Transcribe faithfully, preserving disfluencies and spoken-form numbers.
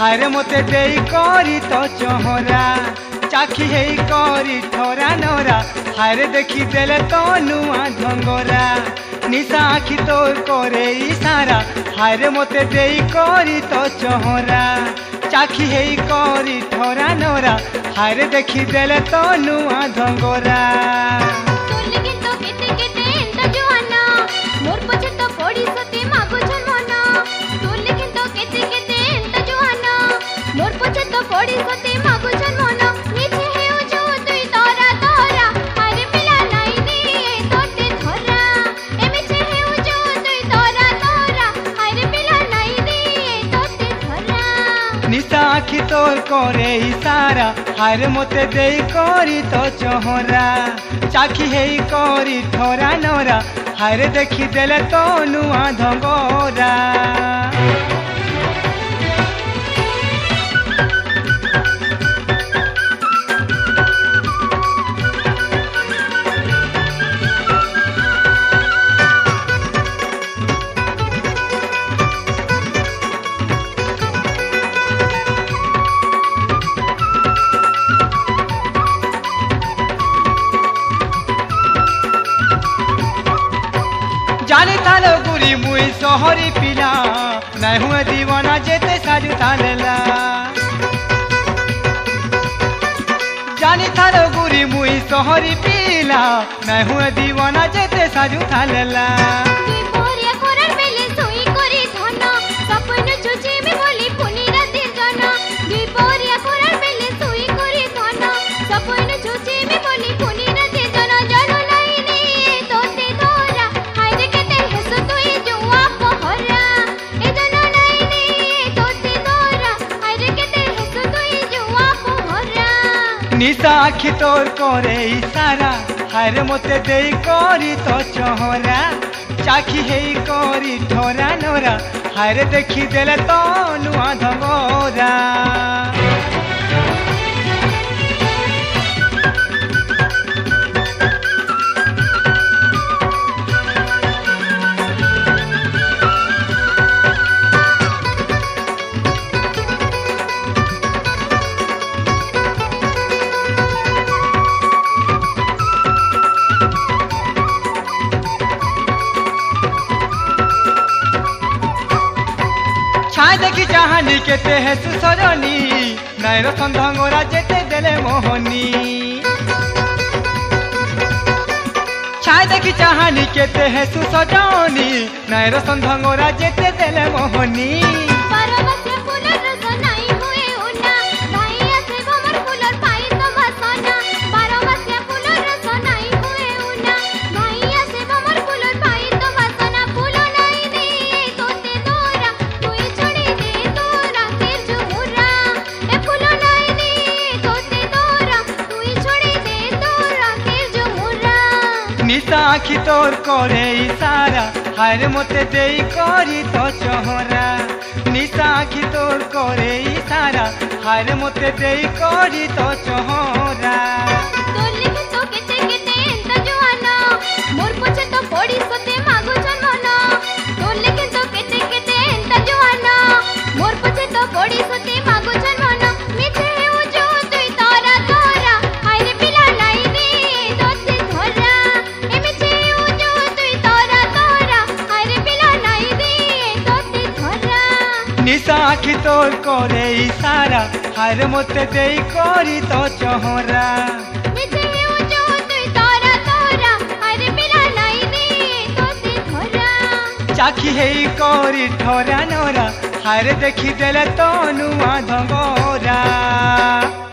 हारे मते देई करी तो चोहरा चाखी हे करी ठोरा नोरा हारे देखी देले तो नुआ ढंगोरा निशा आखी तोर करे इशारा हारे मते देई करी तो चोहरा चाखी हे करी ठोरा नोरा हारे देखी देले तो नुआ ढंगोरा निशा आखी तोर करे इशारा हारे मते देई करी तो चोहरा चाखी हे करी ठोरा नोरा हारे देखी देले तो नुआ ढंगोरा जानी थालो गुरी मुई सोहरी पिला मैं हुए दीवाना जेते साजू थालेला जानी थालो गुरी मुई सोहरी पिला मैं हुए दीवाना जेते साजू थालेला निशा आखी तोर करे इशारा हारे मते देई करी तो चोहरा चाखी हे करी ठोरा नोरा हारे देखी देले तो नुआ ढंगोरा छाई देखी चाहनी केते है सुसरनी नाइरो संधंगोरा जेते देले मोहनी छाई देखी चाहनी केते है सुसरनी नाइरो संधंगोरा जेते देले मोहनी निशा आखी तोर करे इशारा हारे मते देई करी तो चोहरा निशा आखी तोर करे इशारा हारे मते देई करी तो चोहरा निशा आखी तोर करे इशारा हारे मते देई करी तो चोहरा चाखी हे करी ठोरा नोरा हारे देखी देले तो नुआ ढंगोरा।